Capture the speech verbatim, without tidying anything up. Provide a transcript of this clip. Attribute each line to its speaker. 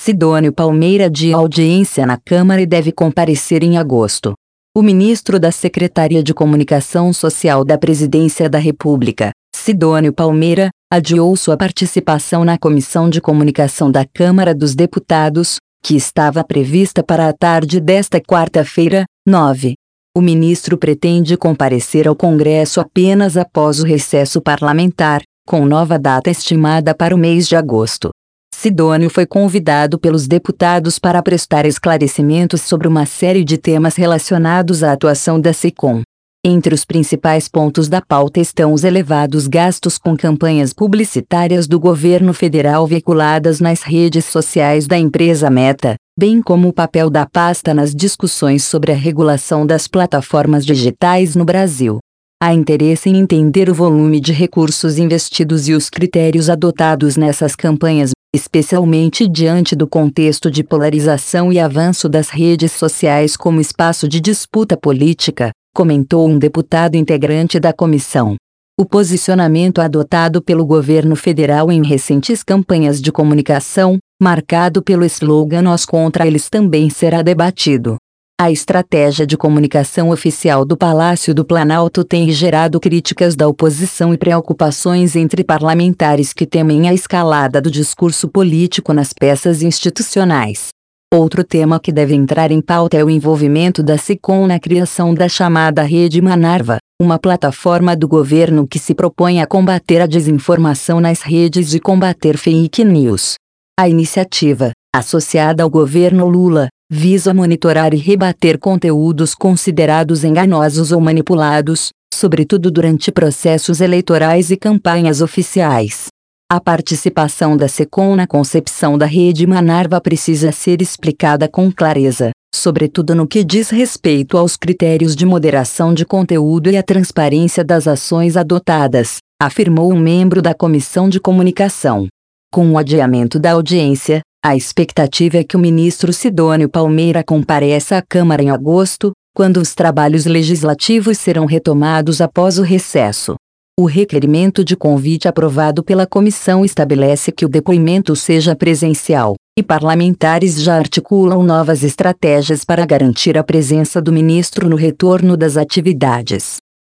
Speaker 1: Sidônio Palmeira adia audiência na Câmara e deve comparecer em agosto. O ministro da Secretaria de Comunicação Social da Presidência da República, Sidônio Palmeira, adiou sua participação na Comissão de Comunicação da Câmara dos Deputados, que estava prevista para a tarde desta quarta-feira, nove. O ministro pretende comparecer ao Congresso apenas após o recesso parlamentar, com nova data estimada para o mês de agosto. Sidônio foi convidado pelos deputados para prestar esclarecimentos sobre uma série de temas relacionados à atuação da SECOM. Entre os principais pontos da pauta estão os elevados gastos com campanhas publicitárias do governo federal veiculadas nas redes sociais da empresa Meta, bem como o papel da pasta nas discussões sobre a regulação das plataformas digitais no Brasil. Há interesse em entender o volume de recursos investidos e os critérios adotados nessas campanhas, especialmente diante do contexto de polarização e avanço das redes sociais como espaço de disputa política, comentou um deputado integrante da comissão. O posicionamento adotado pelo governo federal em recentes campanhas de comunicação, marcado pelo slogan "Nós contra eles", também será debatido. A estratégia de comunicação oficial do Palácio do Planalto tem gerado críticas da oposição e preocupações entre parlamentares que temem a escalada do discurso político nas peças institucionais. Outro tema que deve entrar em pauta é o envolvimento da SECOM na criação da chamada Rede Manarva, uma plataforma do governo que se propõe a combater a desinformação nas redes e combater fake news. A iniciativa, associada ao governo Lula, visa monitorar e rebater conteúdos considerados enganosos ou manipulados, sobretudo durante processos eleitorais e campanhas oficiais. A participação da SECOM na concepção da Rede Manarva precisa ser explicada com clareza, sobretudo no que diz respeito aos critérios de moderação de conteúdo e à transparência das ações adotadas, afirmou um membro da Comissão de Comunicação. Com o adiamento da audiência, a expectativa é que o ministro Sidônio Palmeira compareça à Câmara em agosto, quando os trabalhos legislativos serão retomados após o recesso. O requerimento de convite aprovado pela comissão estabelece que o depoimento seja presencial, e parlamentares já articulam novas estratégias para garantir a presença do ministro no retorno das atividades.